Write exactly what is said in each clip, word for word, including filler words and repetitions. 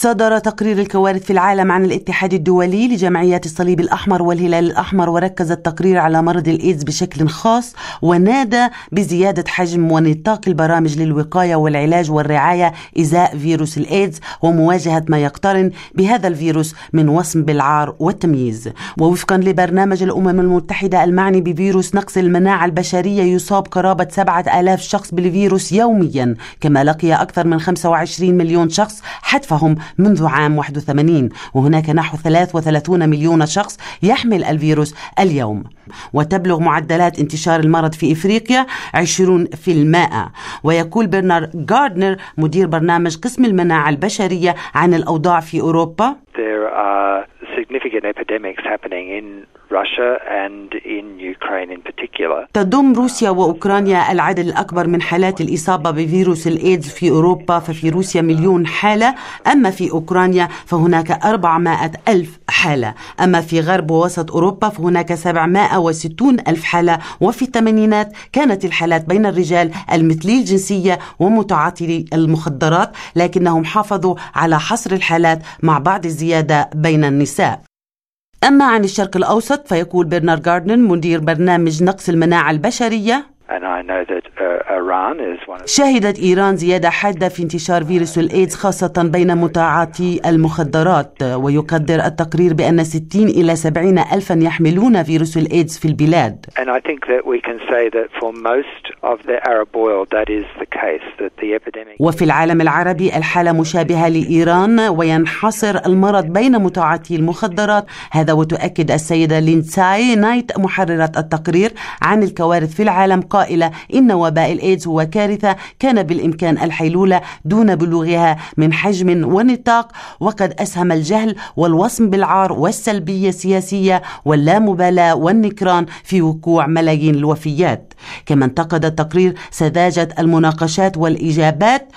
صدر تقرير الكوارث في العالم عن الاتحاد الدولي لجمعيات الصليب الأحمر والهلال الأحمر، وركز التقرير على مرض الإيدز بشكل خاص، ونادى بزيادة حجم ونطاق البرامج للوقاية والعلاج والرعاية إزاء فيروس الإيدز ومواجهة ما يقترن بهذا الفيروس من وصم بالعار والتمييز. ووفقا لبرنامج الأمم المتحدة المعني بفيروس نقص المناعة البشرية، يصاب قرابة سبعة آلاف شخص بالفيروس يوميا، كما لقي أكثر من خمسة وعشرين مليون شخص حتفهم منذ عام واحد وثمانين، وهناك نحو ثلاثة وثلاثين مليون شخص يحمل الفيروس اليوم. وتبلغ معدلات انتشار المرض في إفريقيا عشرين بالمئة. ويقول برنارد غاردنر مدير برنامج قسم المناعة البشرية عن الأوضاع في أوروبا: There are significant epidemics happening in Russia and in Ukraine in particular. تضم روسيا وأوكرانيا العدد الأكبر من حالات الإصابة بفيروس الإيدز في أوروبا، ففي روسيا مليون حالة، أما في أوكرانيا فهناك أربعمائة ألف حالة، أما في غرب ووسط أوروبا فهناك سبعمائة وستين ألف حالة. وفي الثمانينات كانت الحالات بين الرجال المثلي الجنسية ومتعاطي المخدرات، لكنهم حافظوا على حصر الحالات مع بعض الزيادة بين النساء. أما عن الشرق الأوسط فيقول برنارد غاردنر مدير برنامج نقص المناعة البشرية: And I know that uh, Iran is one of شهدت إيران زيادة حادة في انتشار فيروس الإيدز خاصة بين متعاطي المخدرات. ويقدر التقرير بأن ستين إلى سبعين ألفا يحملون فيروس الإيدز في البلاد. And I think that we can say that for most of the Arab world that is the case, that the epidemic. وفي العالم العربي الحالة مشابهة لإيران، وينحصر المرض بين متعاطي المخدرات. هذا وتؤكد السيدة لينساي نايت محررة التقرير عن الكوارث في العالم قائلة إن وباء الإيدز هو كارثة كان بالإمكان الحيلولة دون بلوغها من حجم ونطاق، وقد أسهم الجهل والوصم بالعار والسلبية السياسية واللامبالاة والنكران في وقوع ملايين الوفيات. كما انتقد التقرير سذاجة المناقشات والإجابات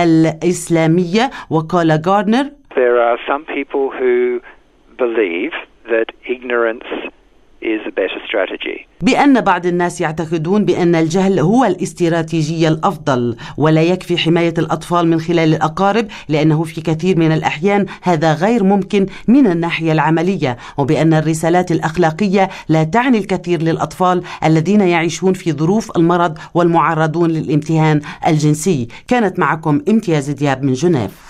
الإسلامية، وقال غاردنر: There are some people who believe that ignorance is a better strategy. بأن بعض الناس يعتقدون بأن الجهل هو الاستراتيجية الأفضل، ولا يكفي حماية الأطفال من خلال الأقارب، لأنه في كثير من الأحيان هذا غير ممكن من الناحية العملية، وبأن الرسالات الأخلاقية لا تعني الكثير للأطفال الذين يعيشون في ظروف المرض والمعرضون للامتهان الجنسي. كانت معكم امتياز دياب من جنيف.